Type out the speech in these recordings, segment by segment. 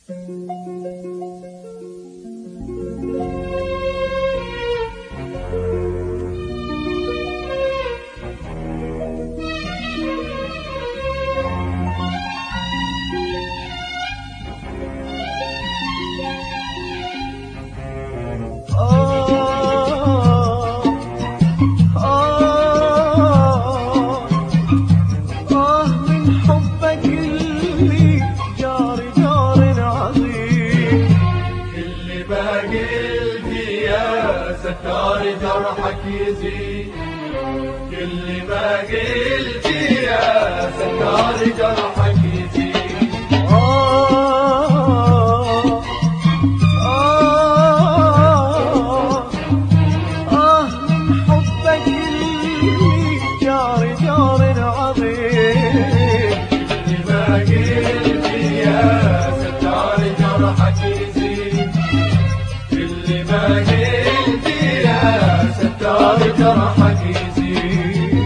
ستار جرحك يزيد. كل ما قلت يا ستار جرحك يزيد. من حبك اللي جار جار عظيم. كل ما قلت يا ستار جرحك يزيد. كل ما قلت ستار جرحك يزيد.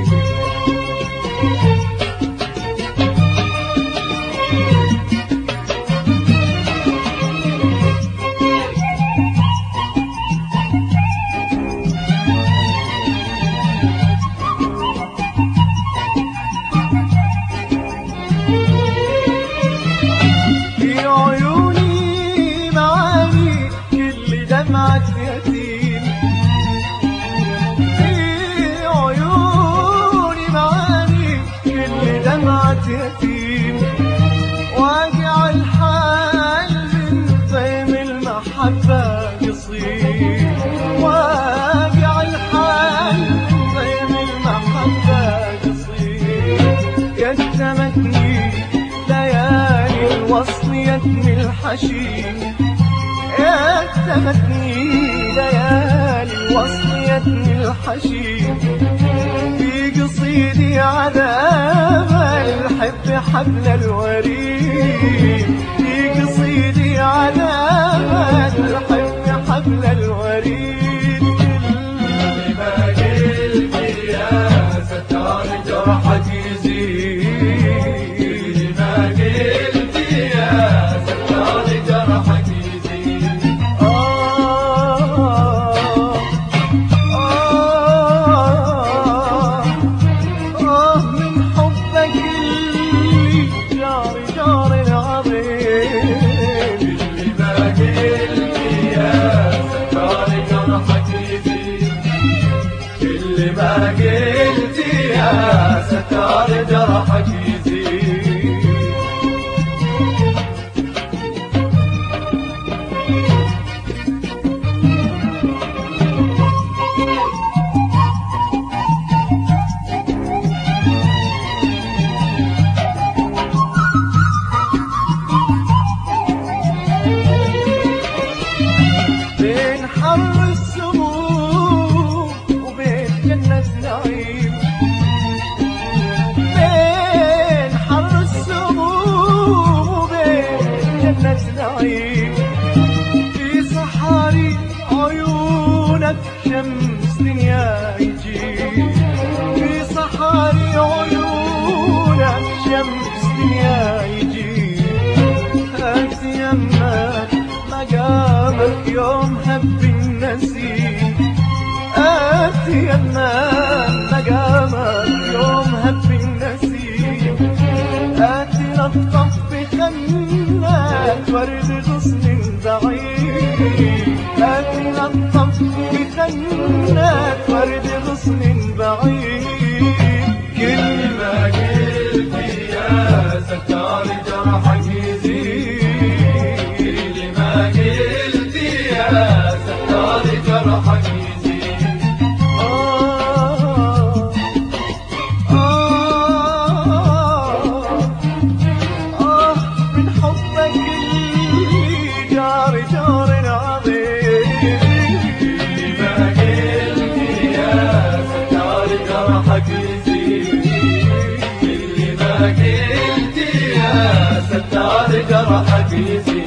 في عيوني معاني كل دمعة يتيم. يتيم واقع الحال من فهم المحبة قصير. واقع الحال من فهم المحبة قصير. يتمتني ليالي الوصل يتمي الحشيم. يتمتني ليالي الوصل يتمي الحشيم. في قصيدي عذاب الحب حبل الوريد. في قصيدي عذاب الحب حبل الوريد. كل ما قلت يا ستار جرحك يزيد. كل ما قلت يا ستار جرحك يزيد. كل ما قلت يا ستار جرحك يزيد. بين حر السموم وبين جنة نعيم. بين حر السموم وبين جنة نعيم. في صحاري عيونك شمس دنيا يجيب. في صحاري عيونك شمس دنيا يجيب. هات يمك مقامك يوم هب النسيم. هات يمك مقامك يوم هب النسيم. هات لطف بخنات ورد غصن بعيد. هات لطف بخنات ورد غصن بعيد. كل ما قلت يا ستار جرحك يزيد. كل ما قلت يا ستار جرحك يزيد. من حبك اللي جار جار عظيم. كل ما قلت يا ستار جرحك يزيد. كل ما قلت يا ستار جرحك يزيد.